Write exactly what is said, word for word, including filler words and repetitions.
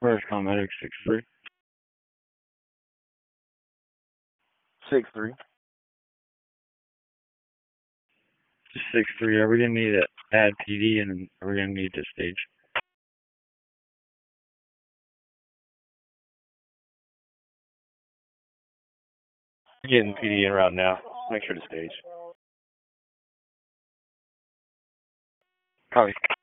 Where's Comedic six three? Six three. Just six three. Are we gonna need to add P D and are we gonna need to stage? Getting P D in route now. Make sure to stage. Copy.